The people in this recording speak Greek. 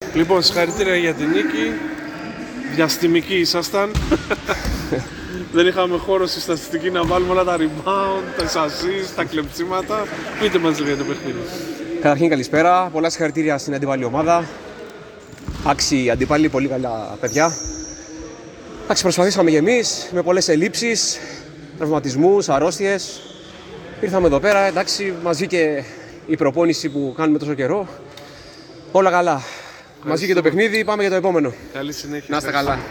Λοιπόν, συγχαρητήρια για την νίκη. Διαστημικοί ήσασταν. Δεν είχαμε χώρο στη στατιστική να βάλουμε όλα τα rebound, τα assist, τα κλεψίματα. Πείτε μας λίγο για το παιχνίδι. Καταρχήν καλησπέρα, πολλά συγχαρητήρια στην αντίπαλη ομάδα. Άξιοι αντίπαλοι, πολύ καλά παιδιά. Εντάξει, προσπαθήσαμε και εμείς με πολλές ελλείψεις, τραυματισμούς, αρρώστιες. Ήρθαμε εδώ πέρα, εντάξει, μας βγήκε η προπόνηση που κάνουμε τόσο καιρό. Όλα καλά. Μας βγήκε το παιχνίδι, πάμε για το επόμενο. Καλή συνέχεια. Να είστε καλά.